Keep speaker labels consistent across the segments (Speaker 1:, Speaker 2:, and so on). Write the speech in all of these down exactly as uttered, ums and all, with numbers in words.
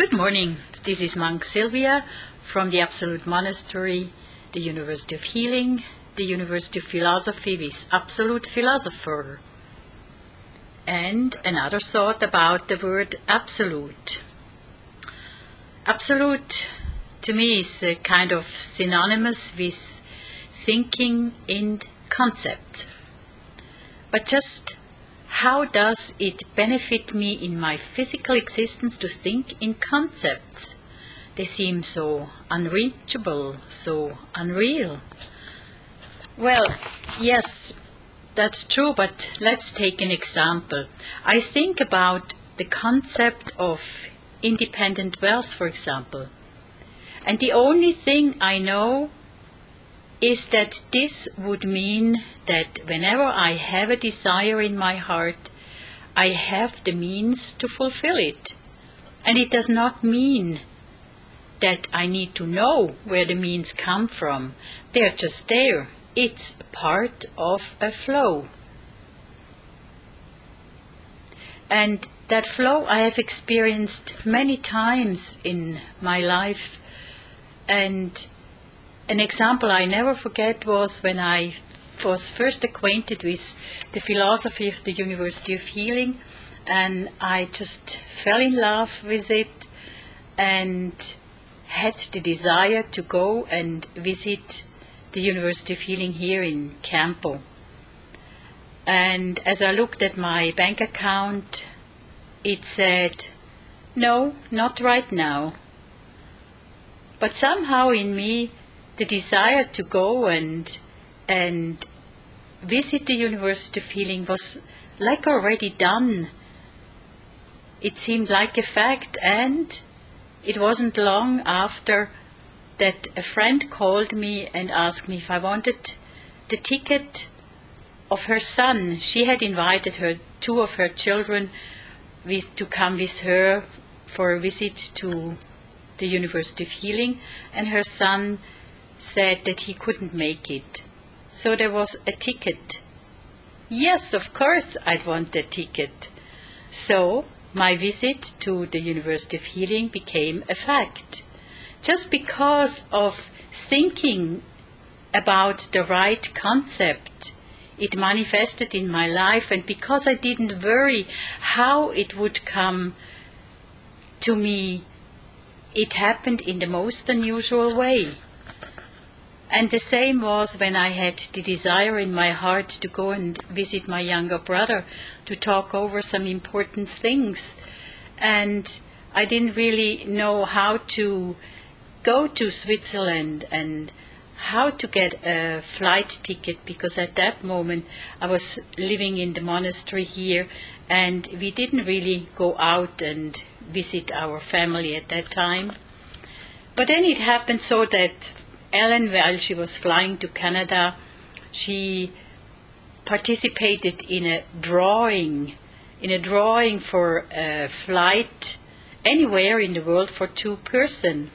Speaker 1: Good morning. This is Monk Sylvia from the Absolute Monastery, the University of Healing, the University of Philosophy with Absolute Philosopher. And another thought about the word absolute. Absolute to me is a kind of synonymous with thinking in concepts. But just how does it benefit me in my physical existence to think in concepts? They seem so unreachable, so unreal. Well, yes, that's true, but let's take an example. I think about the concept of independent wealth, for example. And the only thing I know is that this would mean that whenever I have a desire in my heart, I have the means to fulfill it. And it does not mean that I need to know where the means come from. They're just there. It's part of a flow. And that flow I have experienced many times in my life. And an example I never forget was when I was first acquainted with the philosophy of the University of Healing, and I just fell in love with it and had the desire to go and visit the University of Healing here in Campo. And as I looked at my bank account, it said, no, not right now. But somehow in me, the desire to go and and visit the University of Healing was like already done. It seemed like a fact, and it wasn't long after that a friend called me and asked me if I wanted the ticket of her son. She had invited her two of her children with, to come with her for a visit to the University of Healing, and her son said that he couldn't make it. So there was a ticket. Yes, of course I'd want a ticket. So my visit to the University of Healing became a fact. Just because of thinking about the right concept, it manifested in my life, and because I didn't worry how it would come to me, it happened in the most unusual way. And the same was when I had the desire in my heart to go and visit my younger brother, to talk over some important things. And I didn't really know how to go to Switzerland and how to get a flight ticket, because at that moment I was living in the monastery here, and we didn't really go out and visit our family at that time. But then it happened so that Ellen, while she was flying to Canada, she participated in a drawing, in a drawing for a flight anywhere in the world for two persons.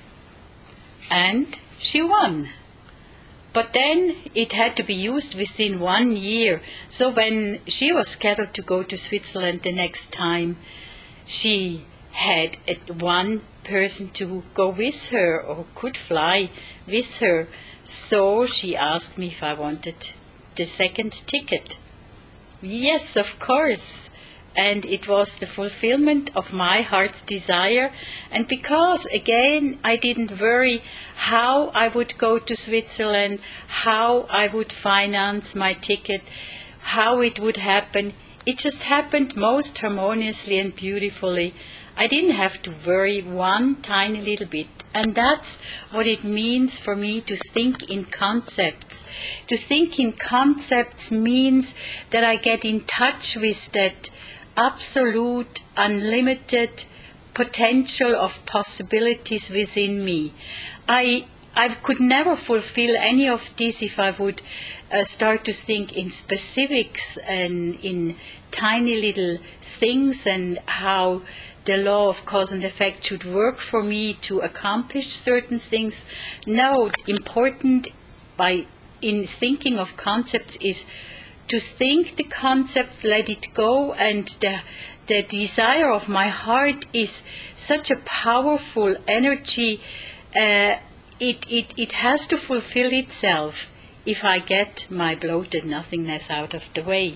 Speaker 1: And she won. But then it had to be used within one year. So when she was scheduled to go to Switzerland the next time, she had one person to go with her or could fly with her. So she asked me if I wanted the second ticket. Yes, of course. And it was the fulfillment of my heart's desire. And because, again, I didn't worry how I would go to Switzerland, how I would finance my ticket, how it would happen, it just happened most harmoniously and beautifully. I didn't have to worry one tiny little bit. And that's what it means for me to think in concepts. To think in concepts means that I get in touch with that absolute, unlimited potential of possibilities within me. I I could never fulfill any of this if I would uh, start to think in specifics and in tiny little things and how the law of cause and effect should work for me to accomplish certain things. No, important by in thinking of concepts is to think the concept, let it go, and the, the desire of my heart is such a powerful energy. Uh, it, it, it has to fulfill itself if I get my bloated nothingness out of the way.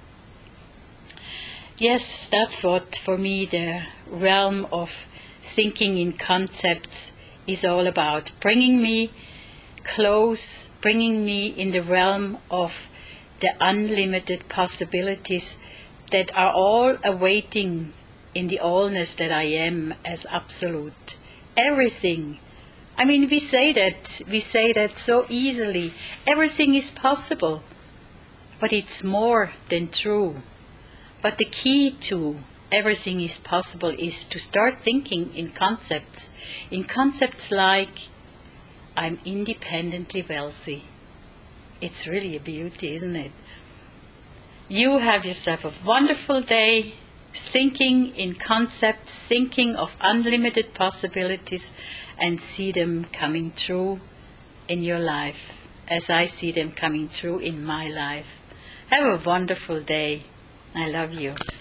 Speaker 1: Yes, that's what for me the realm of thinking in concepts is all about. Bringing me close, bringing me in the realm of the unlimited possibilities that are all awaiting in the allness that I am as absolute. Everything. I mean, we say that, we say that so easily. Everything is possible, but it's more than true. But the key to everything is possible is to start thinking in concepts, in concepts like, I'm independently wealthy. It's really a beauty, isn't it? You have yourself a wonderful day, thinking in concepts, thinking of unlimited possibilities, and see them coming true in your life, as I see them coming true in my life. Have a wonderful day. I love you.